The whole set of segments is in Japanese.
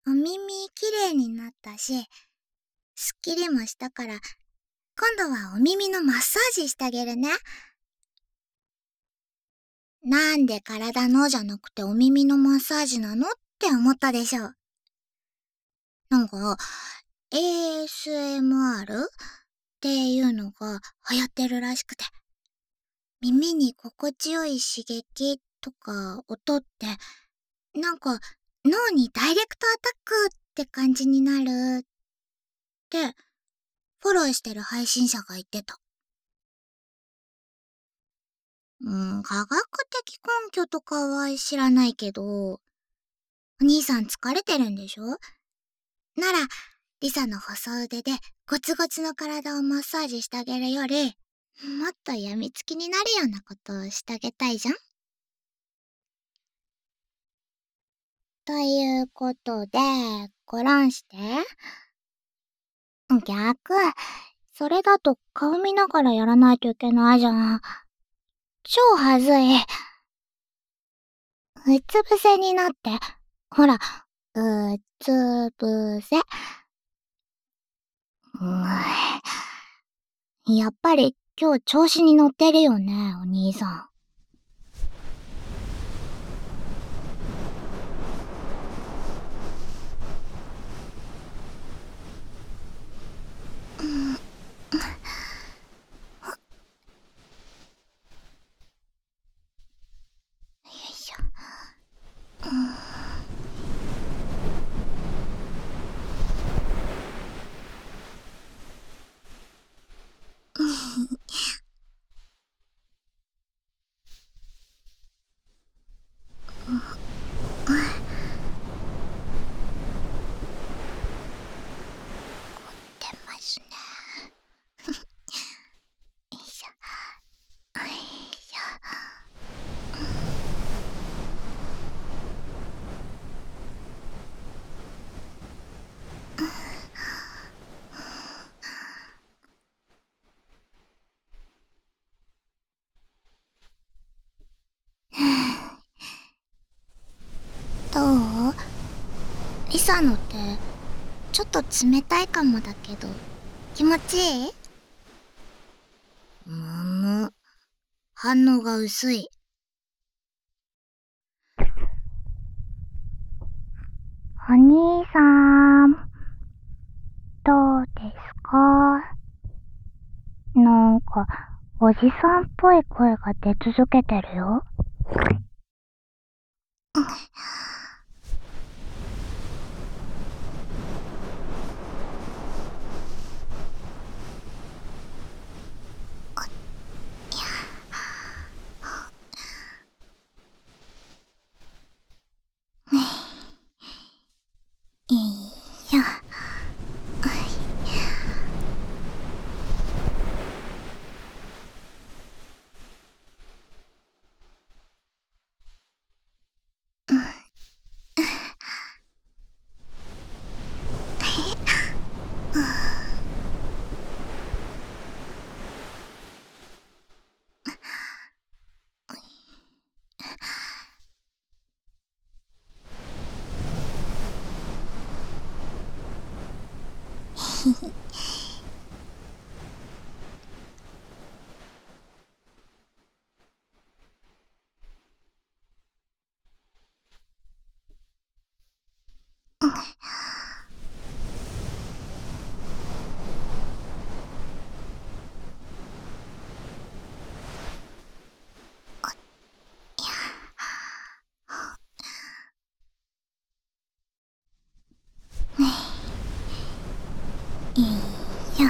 お耳きれいになったし、すっきりもしたから、今度はお耳のマッサージしてあげるね。なんで体のじゃなくてお耳のマッサージなのって思ったでしょ。なんか、ASMR っていうのが流行ってるらしくて、耳に心地よい刺激とか音って、なんか脳にダイレクトアタックって感じになるって、フォローしてる配信者が言ってた。科学的根拠とかは知らないけど、お兄さん疲れてるんでしょ？なら、リサの細腕でゴツゴツの体をマッサージしてあげるより、もっと病みつきになるようなことをしてあげたいじゃん？ということで、ごらんして。逆。それだと顔見ながらやらないといけないじゃん。超はずい。うつ伏せになって。ほら、うつ伏せ。やっぱり今日調子に乗ってるよね、お兄さん。よいしょ。出ますね。よいしょ。よいしょ。どう？リサのってちょっと冷たいかもだけど、気持ちいい？反応が薄い。お兄さん、どうですか？なんか、おじさんっぽい声が出続けてるよ。いいよ。いいよ。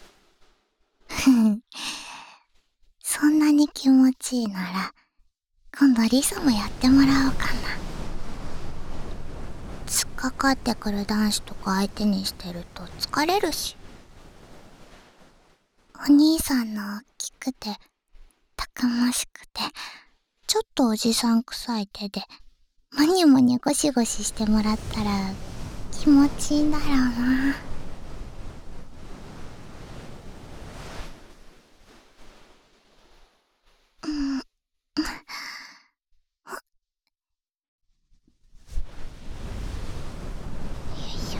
そんなに気持ちいいなら、 今度リサもやってもらおうかな。突っかかってくる男子とか相手にしてると疲れるし。お兄さんの大きくてたくましくてちょっとおじさん臭い手でモニュモニュゴシゴシしてもらったら気持ちいいんだろうな。よいしょ。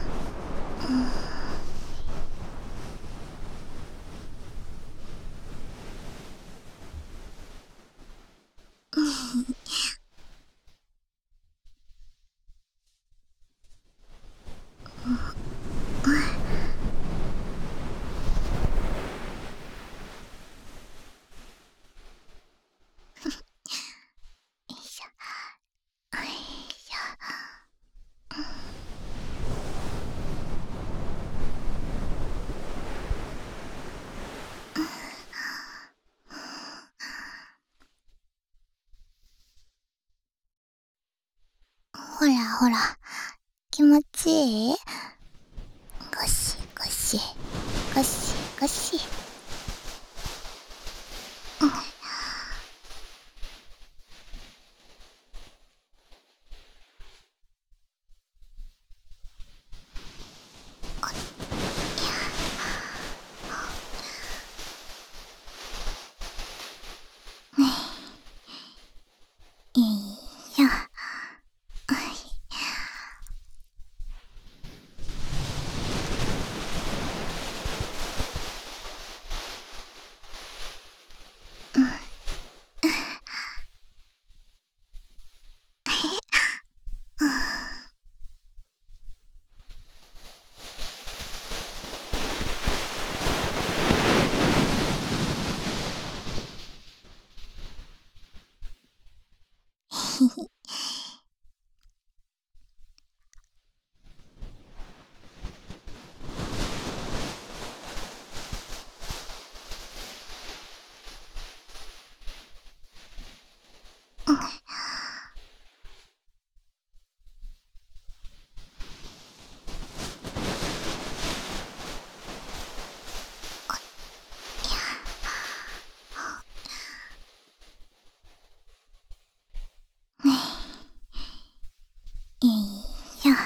よいしょ。よいしょ。ほらほら、気持ちいい？ゴシゴシゴシゴシ。いいよ。いいよ。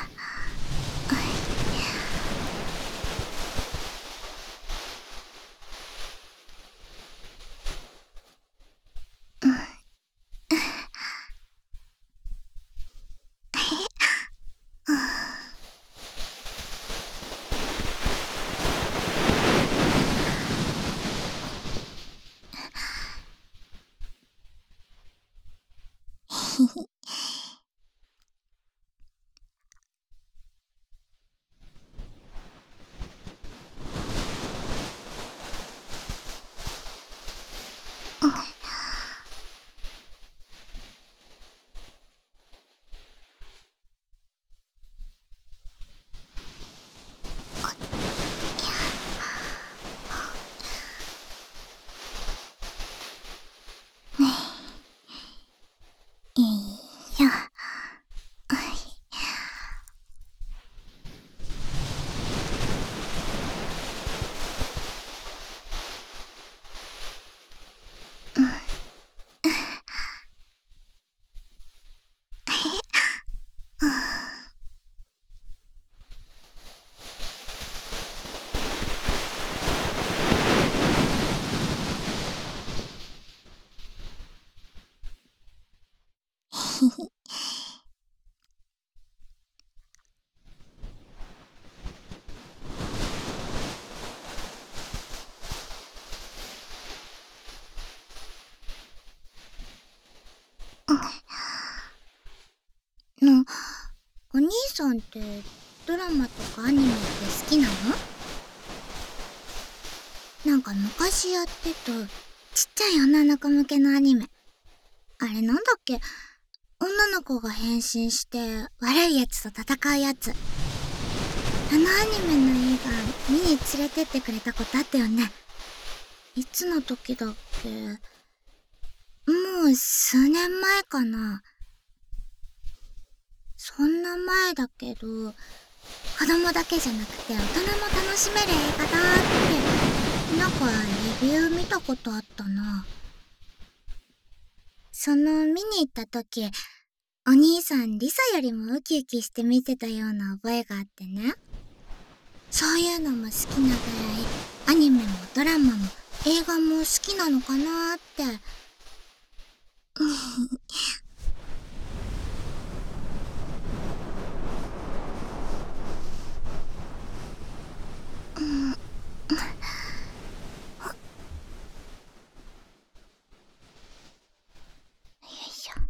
いいよ。の、お兄さんってドラマとかアニメって好きなの？なんか昔やってたちっちゃい女の子向けのアニメ。あれなんだっけ？女の子が変身して悪いやつと戦うやつ。あのアニメの映画見に連れてってくれたことあったよね。いつの時だっけ？もうう数年前かな。そんな前だけど、子供だけじゃなくて大人も楽しめる映画だってなんかレビュー見たことあったな。見に行った時、お兄さんリサよりもウキウキして見てたような覚えがあってね。そういうのも好きなぐらいアニメもドラマも映画も好きなのかなーって。よいしょ。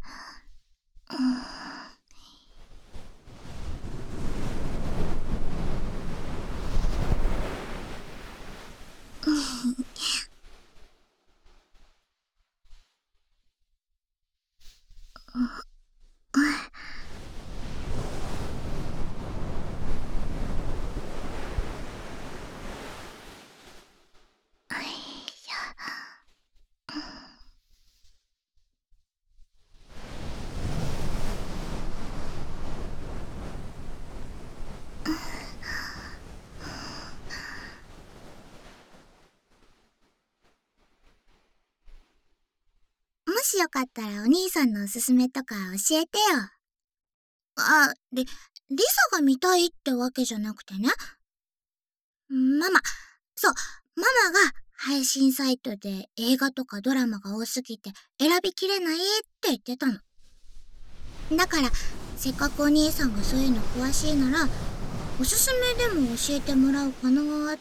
もしよかったらお兄さんのおすすめとか教えてよ。リサが見たいってわけじゃなくてね。ママ、そう、ママが配信サイトで映画とかドラマが多すぎて選びきれないって言ってたの。だから、せっかくお兄さんがそういうの詳しいなら、おすすめでも教えてもらおうかなーって。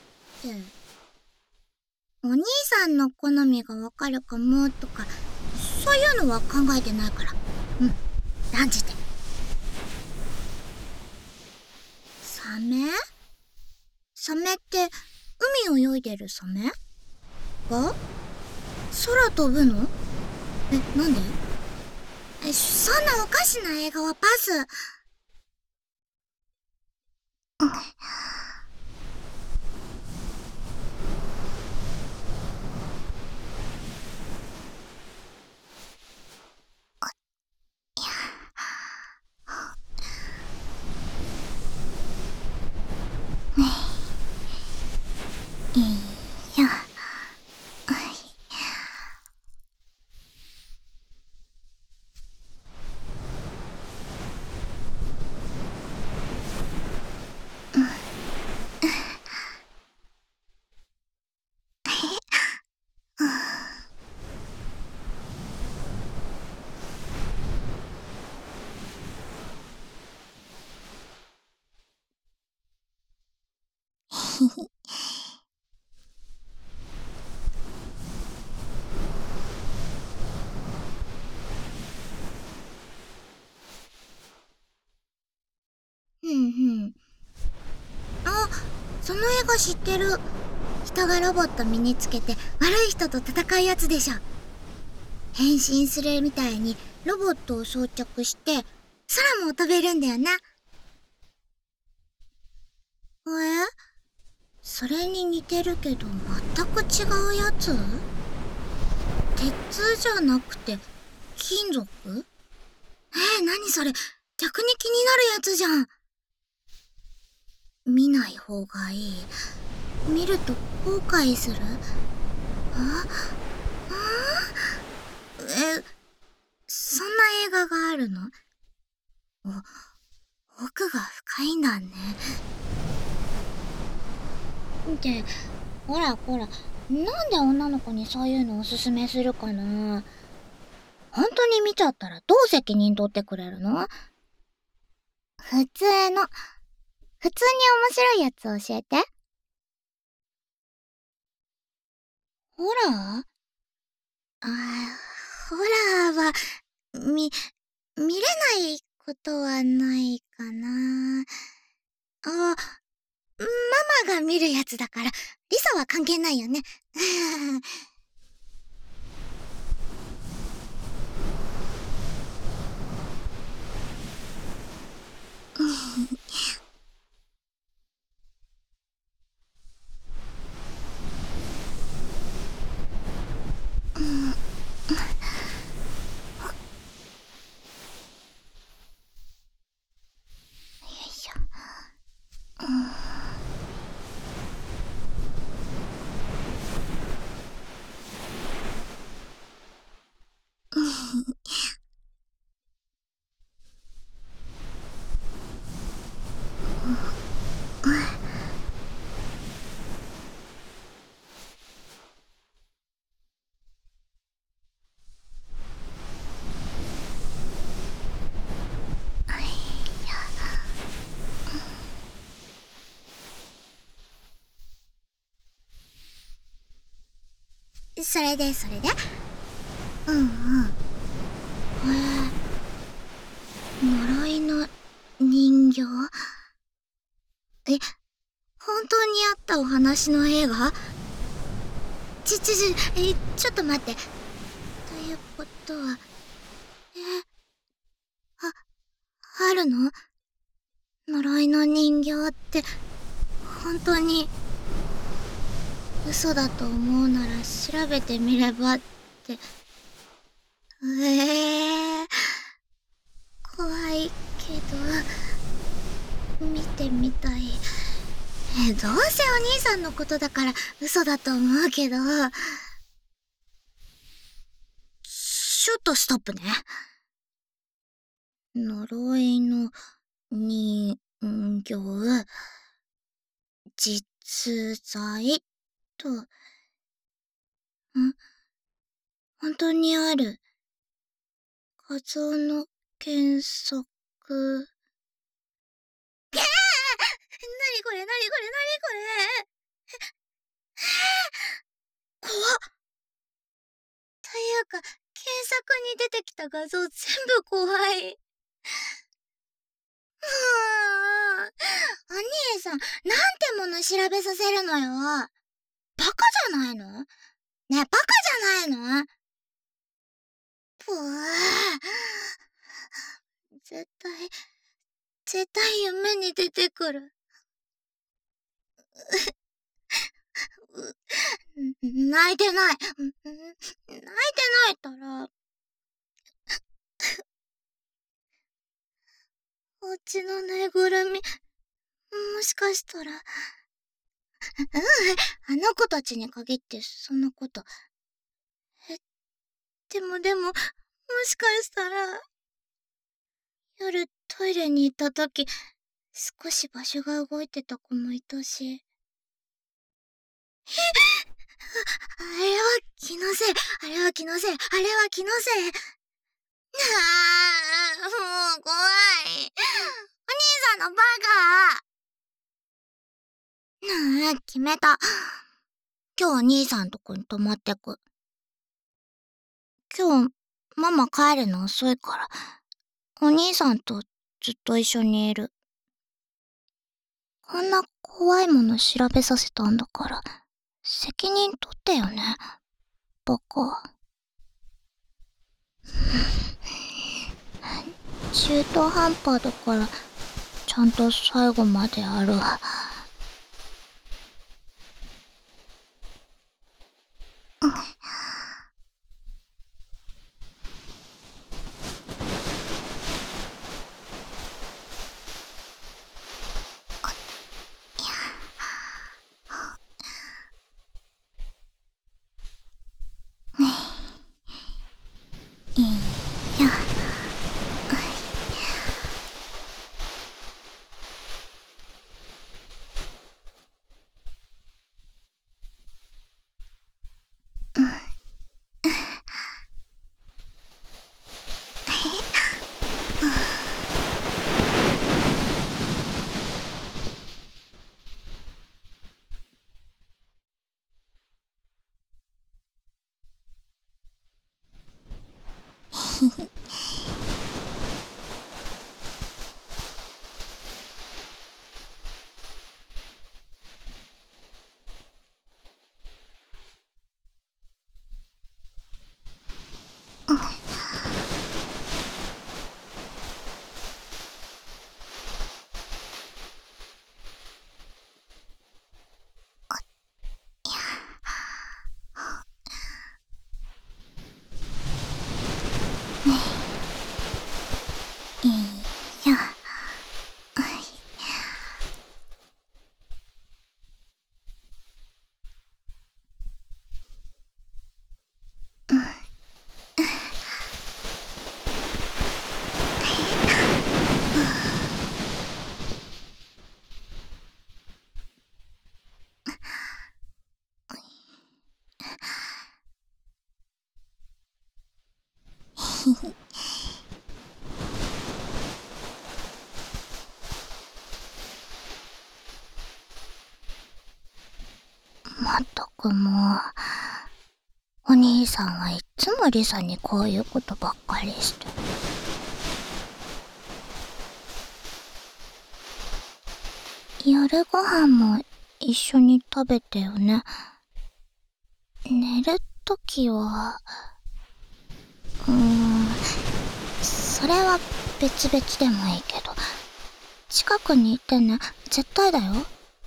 お兄さんの好みがわかるかもとか、そういうのは考えてないから。断じて。サメ？サメって海泳いでるサメが空飛ぶの？なんで？そんなおかしな映画はパス。いいよ。あ、その映画知ってる。人がロボット身につけて悪い人と戦うやつでしょ。変身するみたいにロボットを装着して空も飛べるんだよな。それに似てるけど全く違うやつ？鉄じゃなくて金属？何それ？逆に気になるやつじゃん。見ない方がいい。見ると後悔する。そんな映画があるの？奥が深いんだね。ってほらほら、なんで女の子にそういうのおすすめするかな。本当に見ちゃったらどう責任取ってくれるの？普通に面白いやつ教えて。ホラー？ホラーは、見れないことはないかな。ママが見るやつだから、リサは関係ないよね。 それでうんうん。呪いの人形？え、本当にあったお話の映画？ちょっと待って。ということは、あ、あるの？呪いの人形って、本当に、嘘だと思うなら調べてみればって。怖いけど、見てみたい。どうせお兄さんのことだから嘘だと思うけど、ちょっとストップね。呪いの人形、実在と、本当にある。画像の検索。なにこれ怖っ。というか、検索に出てきた画像全部怖い。お兄さん、なんてもの調べさせるのよ。バカじゃないの？ねえ、バカじゃないの？ぷぅ。絶対夢に出てくる。泣いてない。泣いてないったら、お家のぬいぐるみ、もしかしたら、あの子たちに限ってそんなこと。え、でも、もしかしたら、夜トイレに行った時、少し場所が動いてた子もいたし。あれは気のせい。あれは気のせい。もう怖い。お兄さんのバカ。決めた。今日お兄さんとこに泊まってく。今日、ママ帰るの遅いから、お兄さんとずっと一緒にいる。こんな怖いもの調べさせたんだから、責任取ってよね、バカ。中途半端だから、ちゃんと最後まである。いいよ。いいよ。まったくもう。 兄さんはいっつもリサにこういうことばっかりして。夜ご飯も一緒に食べてよね。寝るときは、それは別々でもいいけど、近くにいてね、絶対だよ。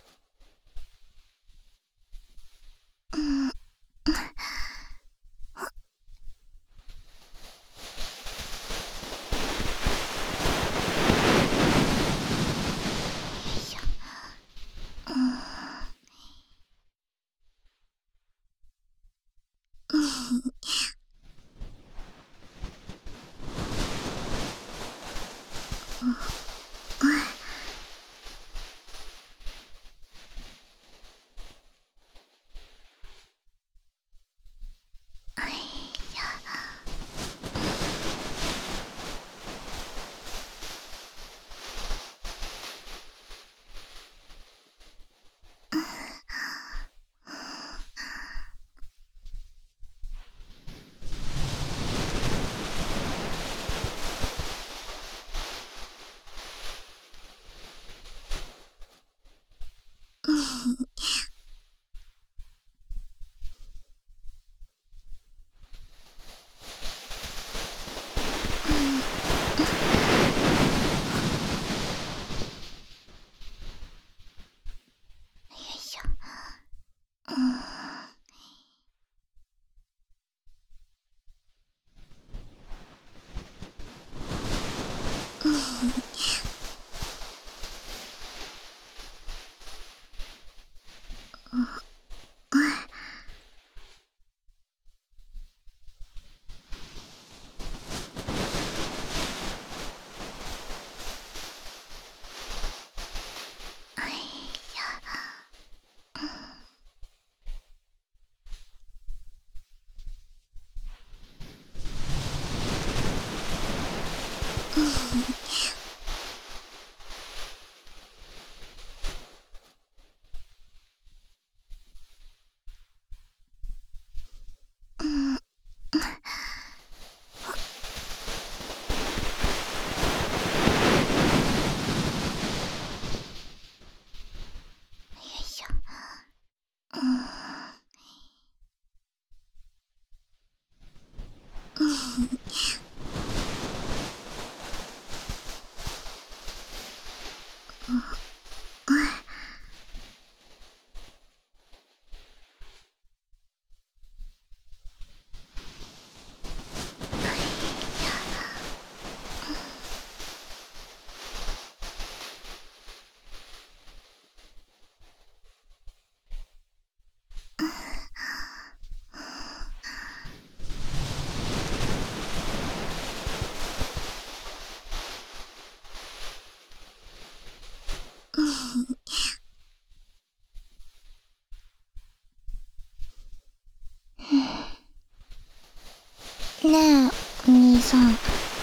ねえ、お兄さん。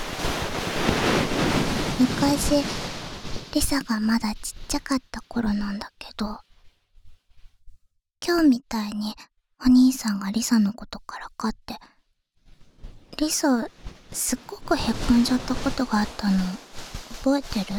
昔、リサがまだちっちゃかった頃なんだけど、今日みたいにお兄さんがリサのことからかって、リサ、すっごくへこんじゃったことがあったの、覚えてる？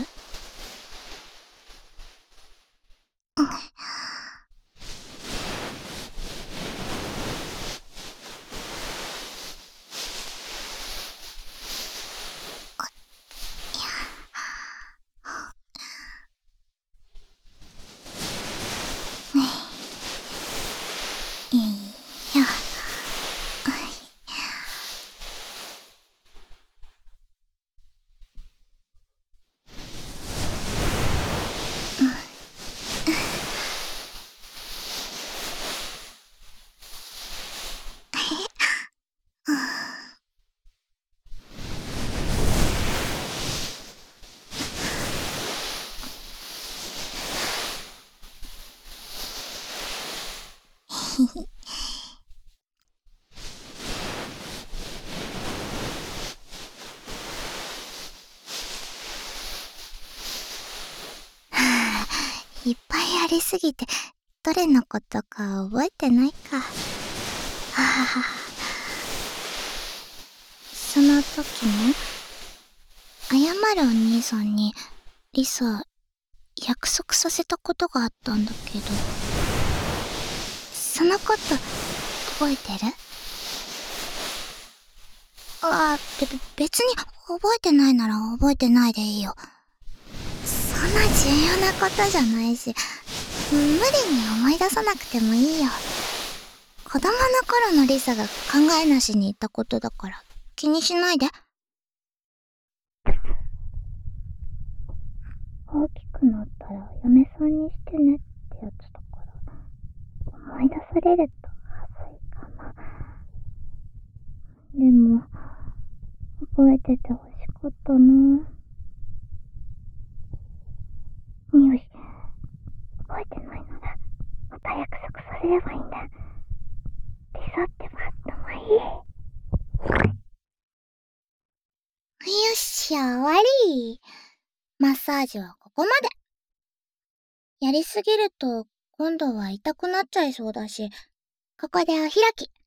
いいや。いっぱいありすぎて、どれのことか覚えてないか。ははは。 その時ね、謝るお兄さんに、リサ、約束させたことがあったんだけど、そのこと、覚えてる？別に覚えてないなら覚えてないでいいよ。そんな重要なことじゃないし、無理に思い出さなくてもいいよ。子供の頃のリサが考えなしに言ったことだから気にしないで。大きくなったら嫁さんにしてねってやつだから、思い出されると恥ずいかな。でも、覚えててほしかったな。よし、覚えてないなら、また約束させればいいんだ。リサってばってもいい。よっしゃ、終わり。マッサージはここまで。やりすぎると、今度は痛くなっちゃいそうだし、ここでお開き。